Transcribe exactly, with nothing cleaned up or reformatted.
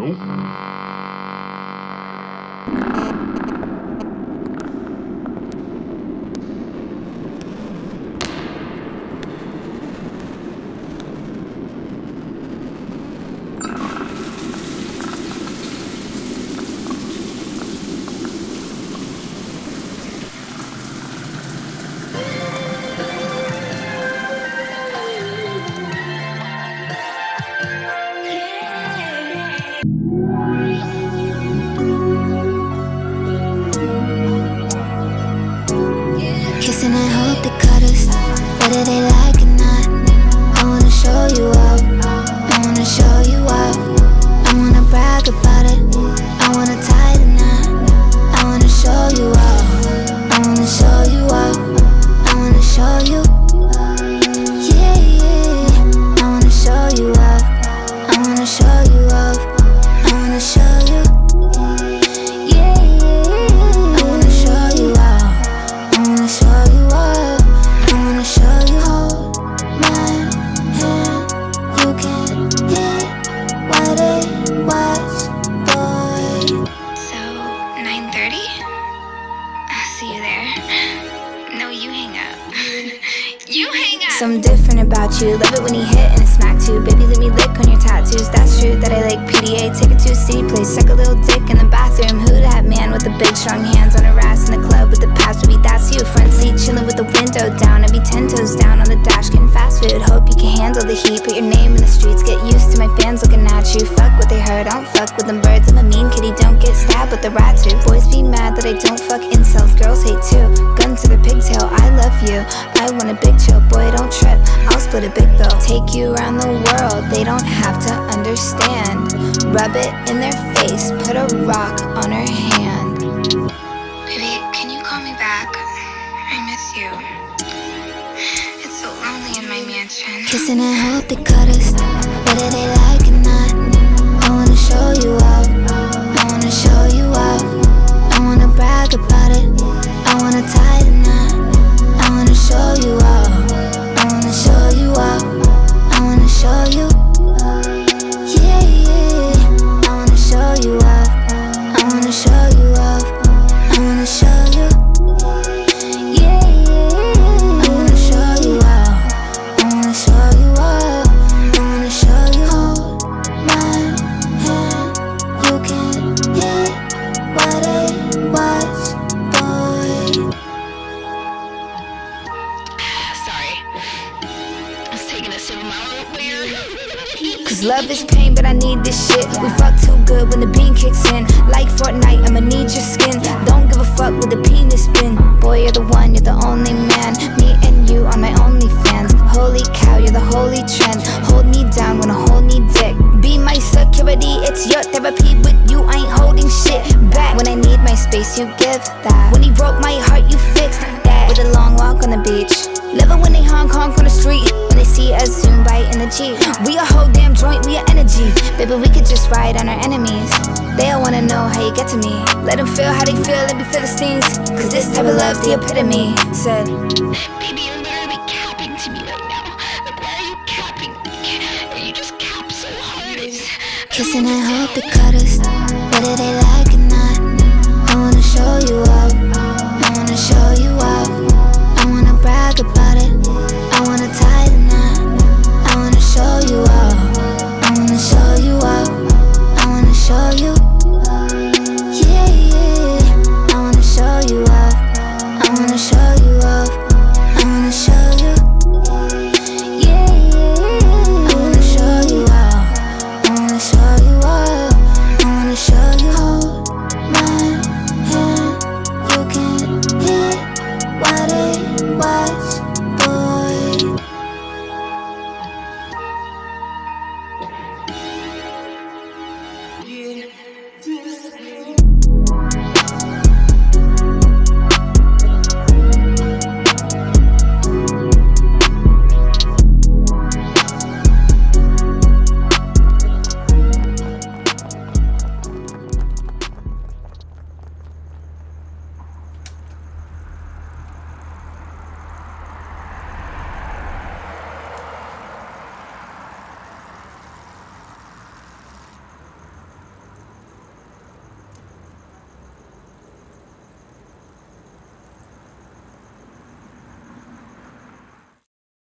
Kissing and hope they cut us, whether they like it or not. I wanna show you up, I wanna show you up. I wanna brag about it, I wanna tie the knot. I wanna show you up, I wanna show you up. I wanna show you, yeah, yeah. I wanna show you up, I wanna show you up. I wanna show you, yeah, yeah. I wanna show you up, I wanna show you up. I wanna show you, hold my hand. You can hit what it was, boy. So, nine thirty? I'll see you there. No, you hang up. You hang up! Something different about you, love it when you hit and it smack too. Baby, let me lick on your tattoos, that's true that I like P D A. Take it to a city place, suck a little dick in the bathroom. Who that man with the big strong hands on her ass in the club with the past? Maybe that's you, front seat chilling with the window down. I'd be ten toes down on the dash getting fast food. Hope you can handle the heat, put your name in the streets. Get used to my fans looking at you. Fuck what they heard, I don't fuck with them birds. I'm a mean kitty, don't get stabbed with the rat too. Boys be mad that I don't fuck incels, girls hate too. Gun to their pigtail, I love you, I want a big chill. Boy, don't trip, I'll split a big bill. Take you around the world, they don't have to understand. Rub it in their face, put a rock on her hand. Baby, can you call me back? I miss you. It's so lonely in my mansion. Kissing and hope they cut us, whether they like it or not. I wanna show you up, I wanna show you up. I wanna brag about it, I wanna tie the knot. I wanna show you up, I wanna show you up. I wanna show you, yeah, yeah. I wanna show you up, I wanna show you up. I wanna show you, yeah, yeah. I wanna show you up, I wanna show you up. I wanna show you, hold my hand. You can hit what it was, boy. Sorry. I was taking a sip of my own beer. Cause love is pain, but I need this shit. We fuck too good when the bean kicks in. Like Fortnite, I'ma need your skin. Don't give a fuck with the penis spin. Boy, you're the one, you're the only man. Me and you on my OnlyFans. Holy cow, you're the holy trend. Hold me down when I hold me dick. Be my security, it's your therapy. With you, I ain't holding shit back. When I need my space, you give that. When he broke my heart, you fixed that. With a long walk on the beach. Love it when they honk honk on the street. When they see us zoom by in the Jeep. We a whole damn joint, we a energy. Baby, we could just ride on our enemies. They all wanna know how you get to me. Let them feel how they feel and be Philistines. Cause this type of love's the epitome. Said, Baby, you're literally capping to me right now. Like, why are you capping? Or you just cap so hard. It's... kissing and hope they cut us, whether they like it or not. I wanna show you up,